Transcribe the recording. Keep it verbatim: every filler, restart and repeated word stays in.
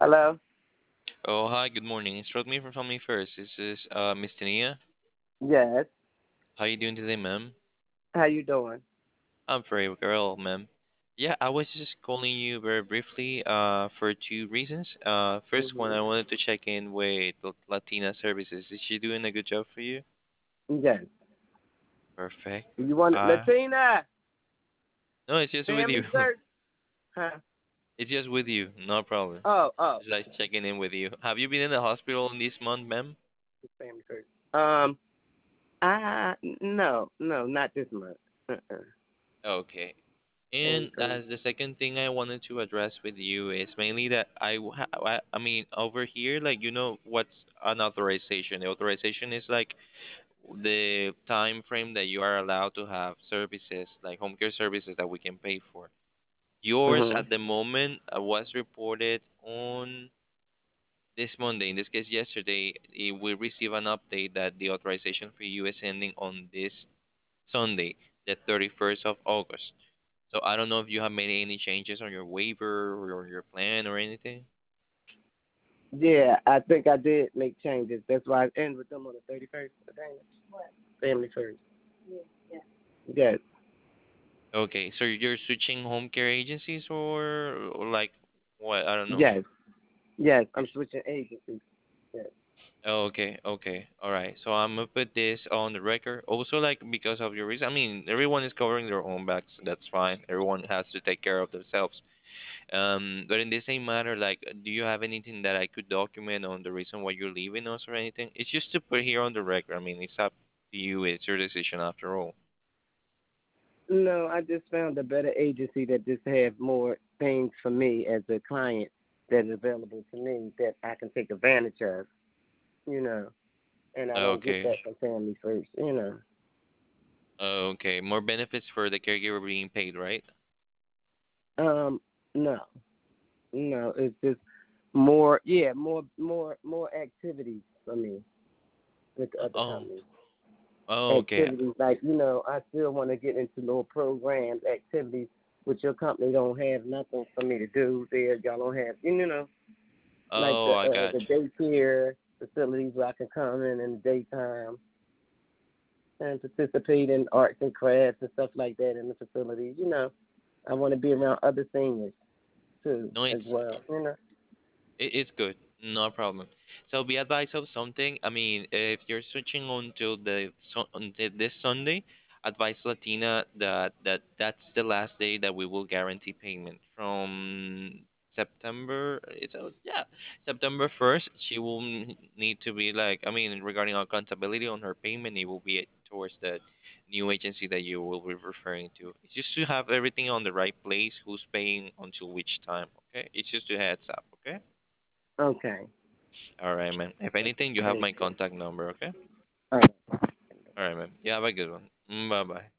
Hello? Oh, hi, good morning. Instruct me from Family First. This is uh, Miss Tania. Yes. How you doing today, ma'am? How you doing? I'm very well, ma'am. Yeah, I was just calling you very briefly uh, for two reasons. Uh, first one, Mhm. I wanted to check in with the Latina Services. Is she doing a good job for you? Yes. Perfect. You want Uh, Latina no, it's just with Family you. Search? Huh? It's just with you. No problem. Oh, oh. Just like checking in with you. Have you been in the hospital in this month, ma'am? Family Search. Um, I no, no, not this month. Uh-uh. Okay. Family And Search. as the second thing I wanted to address with you is mainly that I, w- ha- I I mean over here, like, you know what's an authorization? The authorization is like the time frame that you are allowed to have services like home care services that we can pay for. Yours Mhm. at the moment uh, was reported on this Monday. In this case, yesterday, eh, we receive an update that the authorization for you is ending on this Sunday, the thirty-first of August. So I don't know if you have made any changes on your waiver or your plan or anything. Yeah, I think I did make changes. That's why I end with them on the thirty first. Family First. Yes. Okay, so you're switching home care agencies or, or like what? I don't know. Yes. Yes. I'm switching agencies. Yes. Okay, okay, all right. So I'm gonna put this on the record. Also, like because of your reason, I mean, everyone is covering their own backs. That's fine. Everyone has to take care of themselves. Um, but in the same matter, like, do you have anything that I could document on the reason why you're leaving us or anything? It's just to put here on the record. I mean, it's up to you. It's your decision after all. No, I just found a better agency that just have more things for me as a client that is available to me that I can take advantage of, you know, and I don't get Okay. that from Family First, you know. Okay. More benefits for the caregiver being paid, right? Um, no, no, it's just more, yeah, more, more, more activities for me with the other Oh. companies. Oh, okay. Activities like, you know, I still want to get into little programs, activities, which your company don't have nothing for me to do there. Y'all don't have, you know, like the Oh, I uh, got the you. daycare facilities where I can come in in the daytime and participate in arts and crafts and stuff like that in the facilities. You know, I want to be around other seniors too No, as it's well. You know. it, it's good. No problem. So be advised of something. I mean, if you're switching on to the so, until this Sunday, advise Latina that that that's the last day that we will guarantee payment from September. It's uh, yeah, September first. She will n- need to be like, I mean, regarding accountability on her payment, it will be towards the new agency that you will be referring to. It's just to have everything on the right place. Who's paying until which time? Okay, it's just a heads up. Okay. Okay. All right, man. If anything, you have Thank my you. contact number, okay? All right. All right, man. You have a good one. Bye bye.